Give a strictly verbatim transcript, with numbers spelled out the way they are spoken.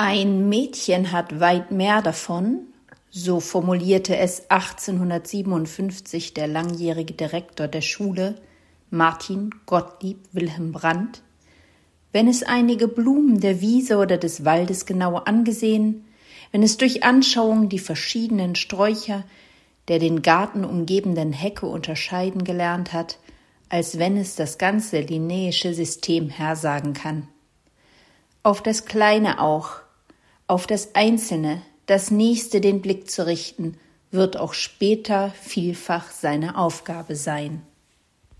Ein Mädchen hat weit mehr davon, so formulierte es achtzehnhundertsiebenundfünfzig der langjährige Direktor der Schule, Martin Gottlieb Wilhelm Brandt, wenn es einige Blumen der Wiese oder des Waldes genau angesehen, wenn es durch Anschauung die verschiedenen Sträucher der den Garten umgebenden Hecke unterscheiden gelernt hat, als wenn es das ganze linäische System hersagen kann. Auf das Kleine auch, auf das Einzelne, das Nächste den Blick zu richten, wird auch später vielfach seine Aufgabe sein.